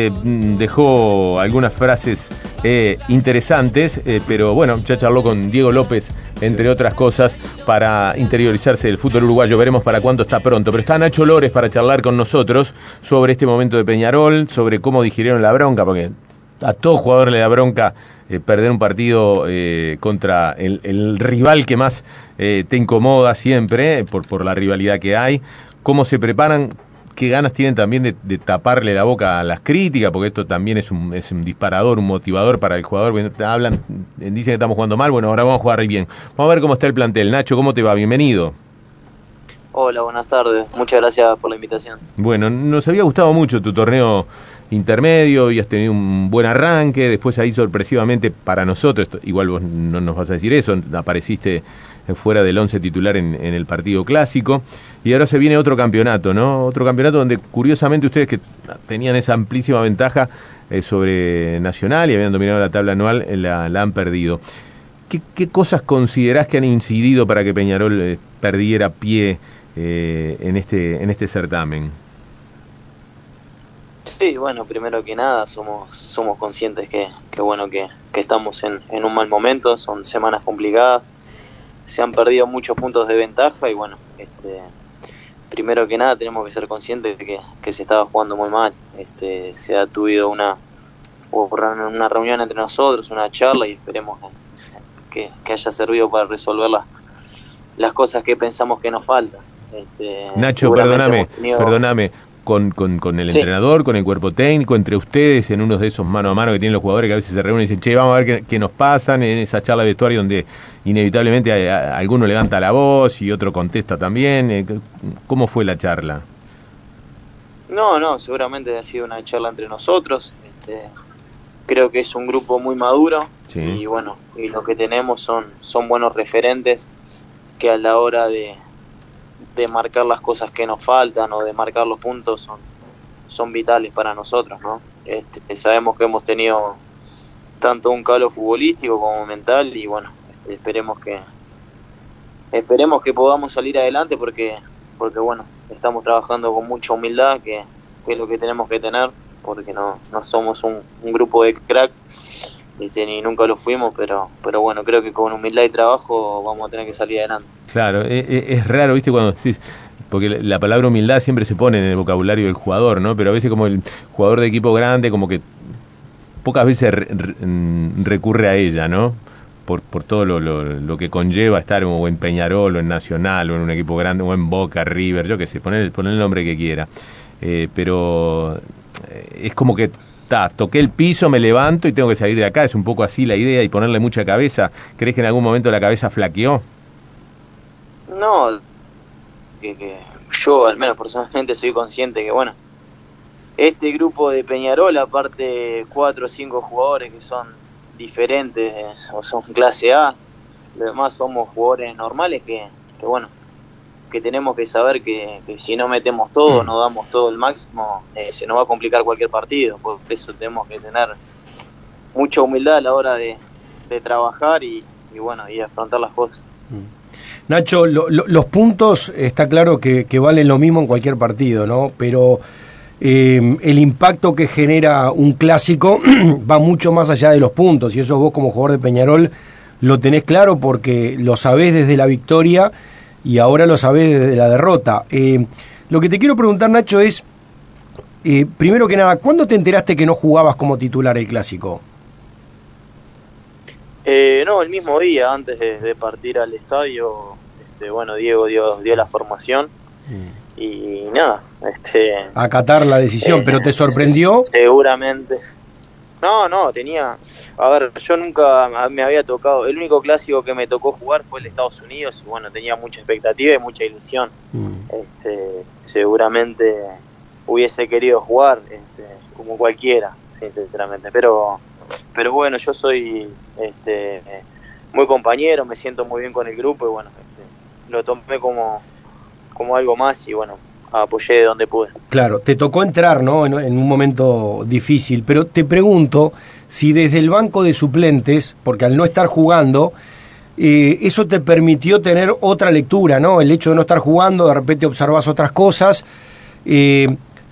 dejó algunas frases interesantes, pero bueno, ya charló con Diego López, entre otras cosas, para interiorizarse del fútbol uruguayo. Veremos para cuándo está pronto. Pero está Nacho Lores para charlar con nosotros sobre este momento de Peñarol, sobre cómo digirieron la bronca, porque a todo jugador le da bronca perder un partido contra el rival que más te incomoda siempre, por la rivalidad que hay. ¿Cómo se preparan? ¿Qué ganas tienen también de taparle la boca a las críticas? Porque esto también es un disparador, un motivador para el jugador. Dicen que estamos jugando mal, bueno, ahora vamos a jugar bien. Vamos a ver cómo está el plantel. Nacho, ¿cómo te va? Bienvenido. Hola, buenas tardes. Muchas gracias por la invitación. Bueno, nos había gustado mucho tu torneo intermedio y has tenido un buen arranque. Después ahí sorpresivamente para nosotros, igual vos no nos vas a decir eso, apareciste fuera del 11 titular en el partido clásico, y ahora se viene otro campeonato, ¿no? Otro campeonato donde curiosamente ustedes, que tenían esa amplísima ventaja sobre Nacional y habían dominado la tabla anual, la han perdido. ¿Qué cosas considerás que han incidido para que Peñarol perdiera pie en este certamen? Sí, bueno, primero que nada somos conscientes que estamos en un mal momento, son semanas complicadas, se han perdido muchos puntos de ventaja y bueno, primero que nada tenemos que ser conscientes de que se estaba jugando muy mal. Se ha tuvido una reunión entre nosotros, una charla, y esperemos que haya servido para resolver las cosas que pensamos que nos faltan. Nacho, perdóname. Con el entrenador, con el cuerpo técnico, entre ustedes, en uno de esos mano a mano que tienen los jugadores, que a veces se reúnen y dicen, che, vamos a ver qué nos pasan, en esa charla de vestuario donde inevitablemente alguno levanta la voz y otro contesta también. ¿Cómo fue la charla? No, seguramente ha sido una charla entre nosotros. Creo que es un grupo muy maduro, sí. Y bueno, y lo que tenemos son buenos referentes que a la hora de marcar las cosas que nos faltan o de marcar los puntos son vitales para nosotros, ¿no? Sabemos que hemos tenido tanto un calo futbolístico como mental y bueno, esperemos que podamos salir adelante porque bueno, estamos trabajando con mucha humildad, que es lo que tenemos que tener, porque no somos un grupo de cracks, ni nunca lo fuimos, pero bueno, creo que con humildad y trabajo vamos a tener que salir adelante. Claro, es raro, ¿viste? Cuando decís, porque la palabra humildad siempre se pone en el vocabulario del jugador, ¿no? Pero a veces como el jugador de equipo grande, como que pocas veces recurre a ella, ¿no? Por todo lo que conlleva estar o en Peñarol o en Nacional o en un equipo grande o en Boca, River, yo qué sé, poner el nombre que quiera. Pero es como que toqué el piso, me levanto y tengo que salir de acá. Es un poco así la idea y ponerle mucha cabeza. ¿Crees que en algún momento la cabeza flaqueó? No, que yo al menos personalmente soy consciente que bueno, este grupo de Peñarol, aparte 4 o 5 jugadores que son diferentes o son clase A, los demás somos jugadores normales que bueno, que tenemos que saber que si no metemos todo, no damos todo el máximo, se nos va a complicar cualquier partido. Por eso tenemos que tener mucha humildad a la hora de trabajar y bueno, y afrontar las cosas. Nacho, los puntos está claro que valen lo mismo en cualquier partido, ¿no? Pero el impacto que genera un clásico va mucho más allá de los puntos, y eso vos como jugador de Peñarol lo tenés claro porque lo sabés desde la victoria y ahora lo sabés desde la derrota. Lo que te quiero preguntar, Nacho, es, primero que nada, ¿cuándo te enteraste que no jugabas como titular el clásico? No, el mismo día, antes de partir al estadio, bueno, Diego dio la formación y nada, acatar la decisión, pero ¿te sorprendió? Seguramente. No, a ver, yo nunca me había tocado, el único clásico que me tocó jugar fue el de Estados Unidos y bueno, tenía mucha expectativa y mucha ilusión. Seguramente hubiese querido jugar, como cualquiera, sinceramente, pero bueno, yo soy muy compañero, me siento muy bien con el grupo y bueno, lo tomé como algo más y bueno, apoyé de donde pude. Claro, te tocó entrar, ¿no? En un momento difícil, pero te pregunto si desde el banco de suplentes, porque al no estar jugando, eso te permitió tener otra lectura, ¿no? El hecho de no estar jugando, de repente observás otras cosas.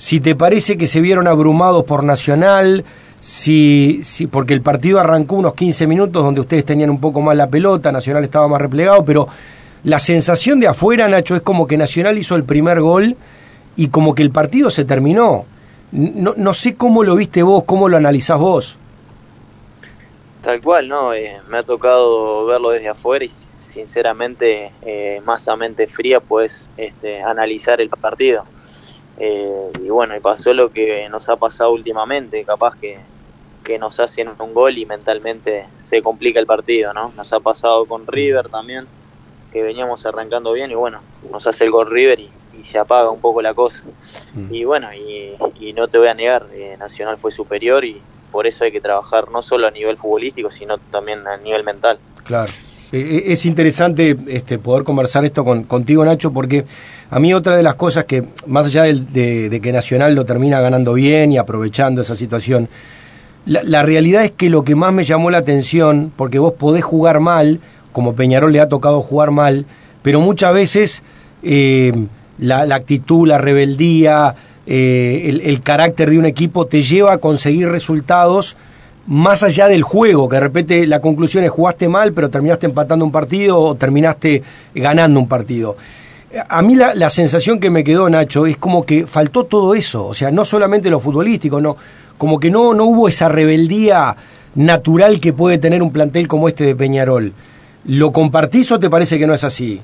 si te parece que se vieron abrumados por Nacional, si porque el partido arrancó unos 15 minutos donde ustedes tenían un poco más la pelota, Nacional estaba más replegado, pero la sensación de afuera, Nacho, es como que Nacional hizo el primer gol y como que el partido se terminó. No sé cómo lo viste vos, cómo lo analizás vos. Tal cual, ¿no? Me ha tocado verlo desde afuera y sinceramente más a mente fría pues analizar el partido. Y bueno, y pasó lo que nos ha pasado últimamente, capaz que nos hacen un gol y mentalmente se complica el partido, ¿no? Nos ha pasado con River también, que veníamos arrancando bien y bueno, nos hace el gol River y se apaga un poco la cosa. Y bueno, y no te voy a negar, Nacional fue superior y por eso hay que trabajar no solo a nivel futbolístico, sino también a nivel mental. Claro. Es interesante poder conversar esto contigo, Nacho, porque a mí otra de las cosas que, más allá de que Nacional lo termina ganando bien y aprovechando esa situación, la realidad es que lo que más me llamó la atención, porque vos podés jugar mal, como Peñarol le ha tocado jugar mal, pero muchas veces la actitud, la rebeldía, el carácter de un equipo te lleva a conseguir resultados más allá del juego, que de repente la conclusión es jugaste mal, pero terminaste empatando un partido o terminaste ganando un partido. A mí la sensación que me quedó, Nacho, es como que faltó todo eso, o sea, no solamente lo futbolístico, no, como que no hubo esa rebeldía natural que puede tener un plantel como este de Peñarol. ¿Lo compartís o te parece que no es así?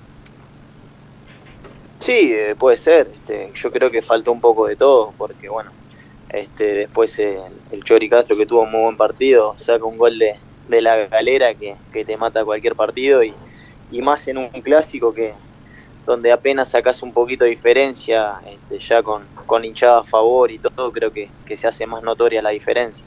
Sí, puede ser. Yo creo que faltó un poco de todo, porque bueno, después el Chori Castro, que tuvo un muy buen partido, saca un gol de la galera que te mata cualquier partido y más en un clásico donde apenas sacas un poquito de diferencia, ya con hinchada a favor y todo, creo que se hace más notoria la diferencia.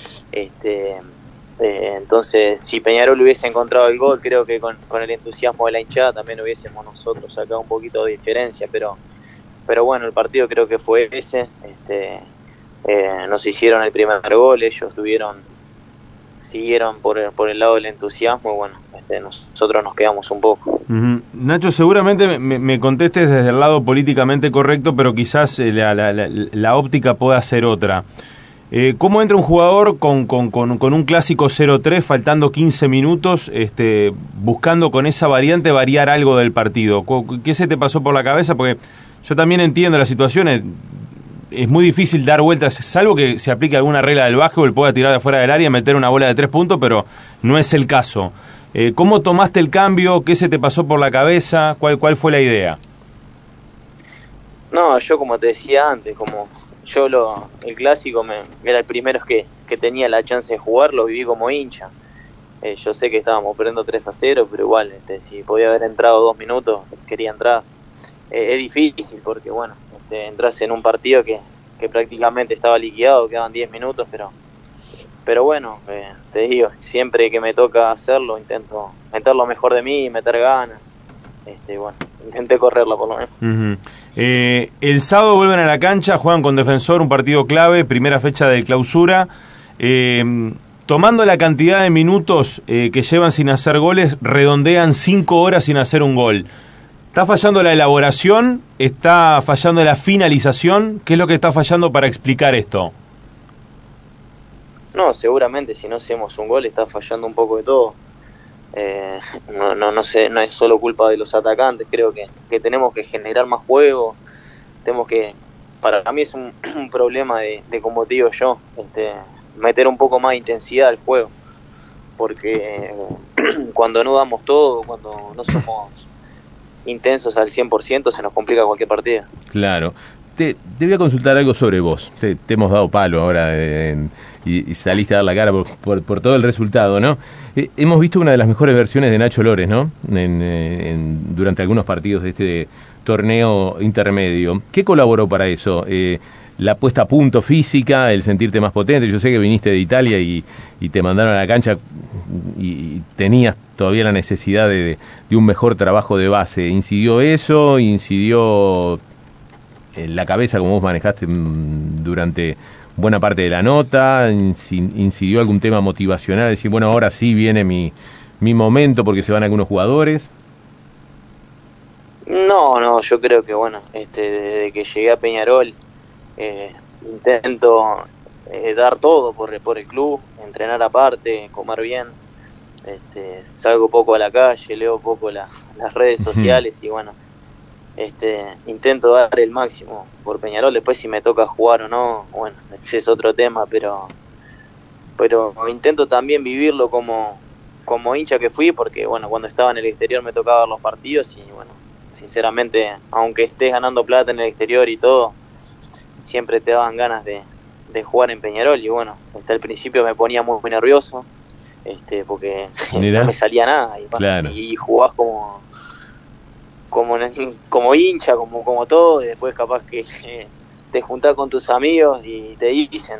Entonces, si Peñarol hubiese encontrado el gol, creo que con el entusiasmo de la hinchada también hubiésemos nosotros sacado un poquito de diferencia, pero bueno, el partido creo que fue ese. Nos hicieron el primer gol, ellos siguieron por el lado del entusiasmo y bueno, nosotros nos quedamos un poco. Nacho, seguramente me contestes desde el lado políticamente correcto, pero quizás la óptica pueda ser otra. ¿Cómo entra un jugador con un clásico 0-3 faltando 15 minutos, buscando con esa variante variar algo del partido? ¿Qué se te pasó por la cabeza? Porque yo también entiendo las situaciones. Es muy difícil dar vueltas, salvo que se aplique alguna regla del básquetbol, pueda tirar de afuera del área y meter una bola de 3 puntos, pero no es el caso. ¿Cómo tomaste el cambio? ¿Qué se te pasó por la cabeza? ¿Cuál fue la idea? No, yo como te decía antes, como yo el clásico era el primero que tenía la chance de jugar, lo viví como hincha. Yo sé que estábamos perdiendo 3-0, pero igual, si podía haber entrado 2 minutos, quería entrar. Es difícil porque, bueno, entras en un partido que prácticamente estaba liquidado, quedaban 10 minutos, pero bueno, te digo, siempre que me toca hacerlo, intento meter lo mejor de mí, meter ganas. Bueno, intenté correrla por lo menos. Uh-huh. El sábado vuelven a la cancha, juegan con Defensor, un partido clave, primera fecha de clausura. Tomando la cantidad de minutos que llevan sin hacer goles, redondean 5 horas sin hacer un gol. ¿Está fallando la elaboración? ¿Está fallando la finalización? ¿Qué es lo que está fallando para explicar esto? No, seguramente si no hacemos un gol está fallando un poco de todo. No sé, no es solo culpa de los atacantes, creo que tenemos que generar más juego, para mí es un problema de como te digo yo, meter un poco más de intensidad al juego, porque cuando no damos todo, cuando no somos intensos al 100%, se nos complica cualquier partido. Claro. Te voy a consultar algo sobre vos. Te hemos dado palo ahora y saliste a dar la cara por todo el resultado, ¿no? Hemos visto una de las mejores versiones de Nacho Lores, ¿no? Durante algunos partidos de este torneo intermedio. ¿Qué colaboró para eso? La puesta a punto física, el sentirte más potente. Yo sé que viniste de Italia y te mandaron a la cancha y tenías todavía la necesidad de un mejor trabajo de base. ¿Incidió eso? ¿Incidió en la cabeza como vos manejaste durante buena parte de la nota? ¿Incidió algún tema motivacional? Decir, bueno, ahora sí viene mi momento porque se van algunos jugadores. No, yo creo que bueno, desde que llegué a Peñarol intento dar todo por el club, entrenar aparte, comer bien, salgo poco a la calle, leo poco las redes sociales y bueno, intento dar el máximo por Peñarol. Después si me toca jugar o no, bueno, ese es otro tema, pero intento también vivirlo como hincha que fui, porque bueno, cuando estaba en el exterior me tocaba ver los partidos y bueno, sinceramente, aunque estés ganando plata en el exterior y todo, siempre te daban ganas de jugar en Peñarol y bueno, hasta el principio me ponía muy nervioso, porque no me salía nada y, claro. Y jugás como hincha, como todo, y después capaz que te juntás con tus amigos y te dicen,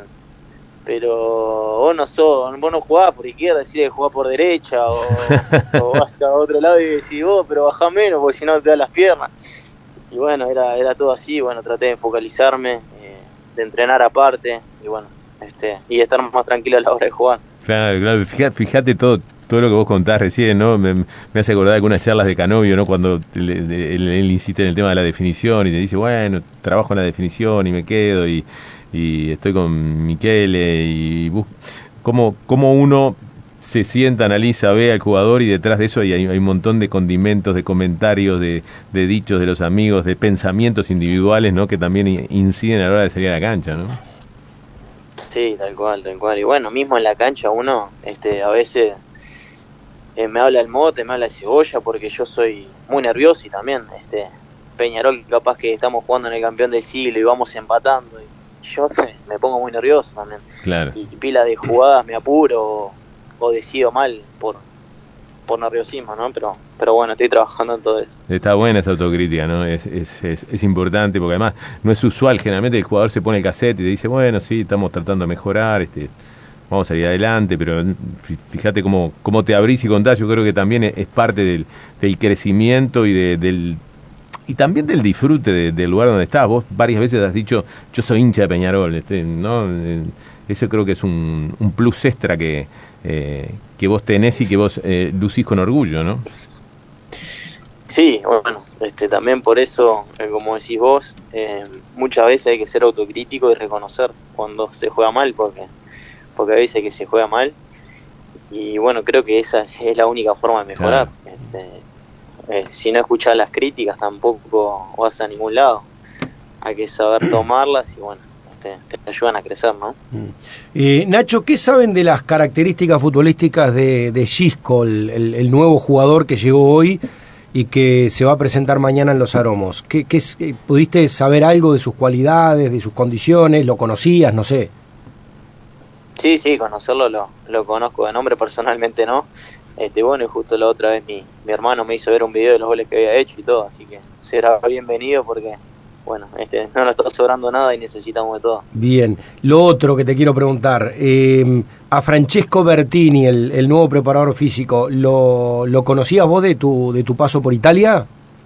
pero vos no jugás por izquierda, decís que jugás por derecha, o vas a otro lado y decís vos, pero bajá menos porque si no te da las piernas. Y bueno, era todo así, bueno, traté de focalizarme, de entrenar aparte, y bueno, y de estar más tranquilo a la hora de jugar. Claro, fíjate todo lo que vos contás recién, ¿no? Me hace acordar de algunas charlas de Canovio, ¿no? Cuando él insiste en el tema de la definición y te dice, bueno, trabajo en la definición y me quedo y estoy con Michele y cómo uno se sienta, analiza, ve al jugador y detrás de eso hay un montón de condimentos, de comentarios, de dichos de los amigos, de pensamientos individuales, ¿no? Que también inciden a la hora de salir a la cancha, ¿no? Sí, tal cual. Y bueno, mismo en la cancha uno, a veces me habla el Mote, me habla el Cebolla, porque yo soy muy nervioso y también, Peñarol capaz que estamos jugando en el campeón del siglo y vamos empatando y yo me pongo muy nervioso también. Claro. Y pila de jugadas me apuro o decido mal por nerviosismo, ¿no? Pero bueno, estoy trabajando en todo eso. Está buena esa autocrítica, ¿no? Es importante porque además no es usual. Generalmente el jugador se pone el cassette y te dice, bueno, sí, estamos tratando de mejorar, vamos a salir adelante, pero fíjate cómo te abrís y contás. Yo creo que también es parte del crecimiento y también del disfrute del lugar donde estás. Vos varias veces has dicho, yo soy hincha de Peñarol, ¿no? Eso creo que es un plus extra que vos tenés y que vos lucís con orgullo, ¿no? Sí, bueno, también por eso, como decís vos, muchas veces hay que ser autocrítico y reconocer cuando se juega mal, porque a veces que se juega mal, y bueno, creo que esa es la única forma de mejorar. Claro. Si no escuchás las críticas tampoco vas a ningún lado, hay que saber tomarlas y bueno, te ayudan a crecer, ¿no? Nacho, ¿qué saben de las características futbolísticas de Xisco, el nuevo jugador que llegó hoy y que se va a presentar mañana en Los Aromos? ¿Pudiste saber algo de sus cualidades, de sus condiciones? ¿Lo conocías? No sé. Sí, conocerlo lo conozco de nombre, personalmente no. Bueno, y justo la otra vez mi hermano me hizo ver un video de los goles que había hecho y todo, así que será bienvenido porque bueno, no nos está sobrando nada y necesitamos de todo. Bien, lo otro que te quiero preguntar, a Francesco Bertini, el nuevo preparador físico, ¿lo conocías vos de tu paso por Italia?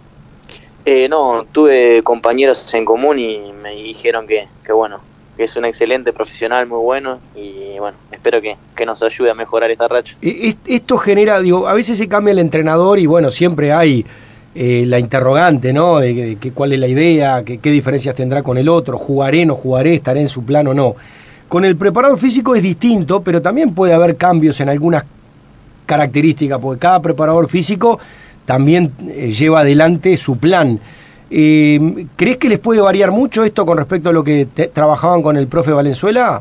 No, tuve compañeros en común y me dijeron que bueno, que es un excelente profesional, muy bueno, y bueno, espero que nos ayude a mejorar esta racha. Esto genera, a veces se cambia el entrenador y bueno, siempre hay la interrogante, ¿no? De cuál es la idea, qué diferencias tendrá con el otro, jugaré, no jugaré, estaré en su plan o no. Con el preparador físico es distinto, pero también puede haber cambios en algunas características, porque cada preparador físico también lleva adelante su plan. ¿Crees que les puede variar mucho esto con respecto a lo que trabajaban con el profe Valenzuela?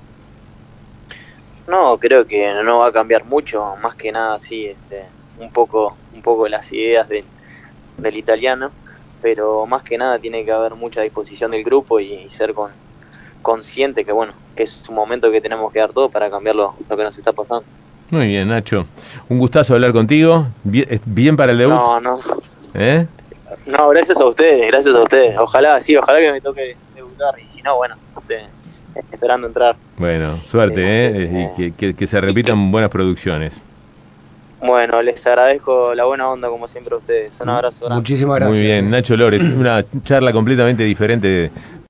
No, creo que no va a cambiar mucho, más que nada sí, un poco las ideas del italiano, pero más que nada tiene que haber mucha disposición del grupo y ser consciente que bueno, que es un momento que tenemos que dar todo para cambiar lo que nos está pasando. Muy bien, Nacho, un gustazo hablar contigo. Bien para el debut. No. No, gracias a ustedes. Ojalá que me toque debutar y si no, bueno, esperando entrar. Bueno, suerte, y que se repitan buenas producciones. Bueno, les agradezco la buena onda como siempre a ustedes. Un abrazo grande. Muchísimas gracias. Muy bien, Nacho Lores, una charla completamente diferente